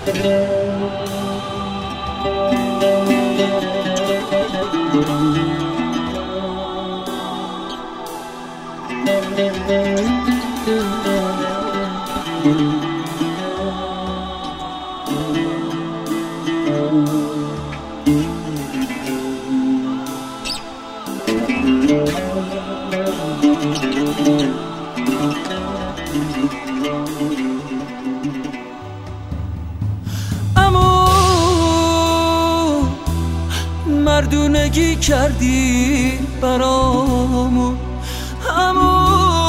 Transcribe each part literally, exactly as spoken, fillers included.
مردونگی کردی برامون، امو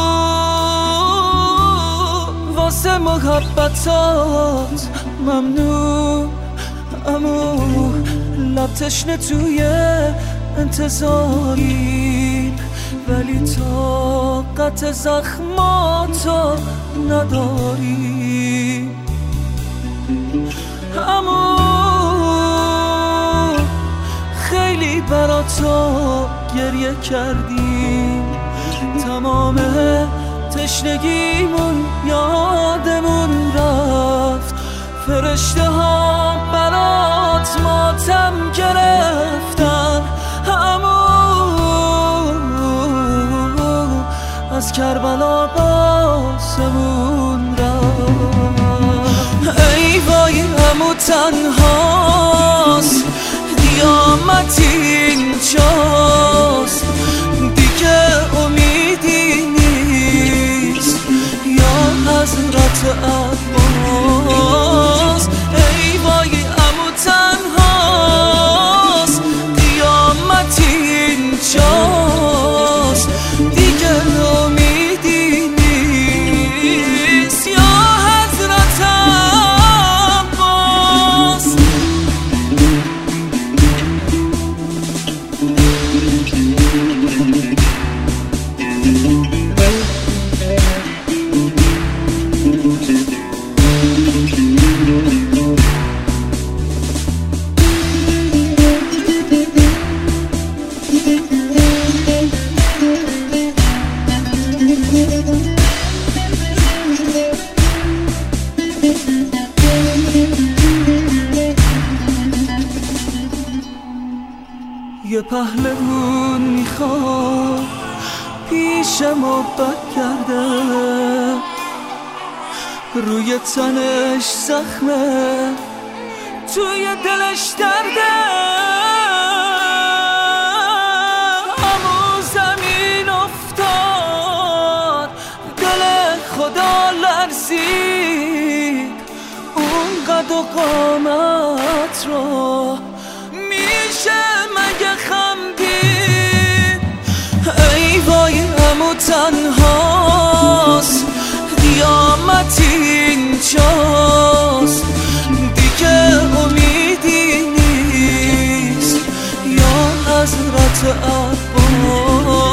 واسه محبتات ممنون، امو لب تشنه توی انتظاری ولی طاقت زخماتو نداری، امو خیلی برا تو گریه کردیم، تمام تشنگیمون یادمون رفت، فرشته ها برات ماتم گرفتن، همون از کربلا باسمون رفت. ای وای همون تنهاست، قیامت اینجاست، دیگه امیدی نیست یا حضرت عباس. ای وای عمو تنهاست، قیامت اینجاست، دیگه امیدی نیست یا حضرت عباس. یه پهلوون میخواد پیش ما برگرده، روی تنش زخمه توی دلش درده، همو زمین افتاد دل خدا لرزید، اون قد و قامت رو میشه مگه خمدید. ای وای همو تنهاست، قیامت اینجاست، دیگه امیدی نیست یا حضرت عباس.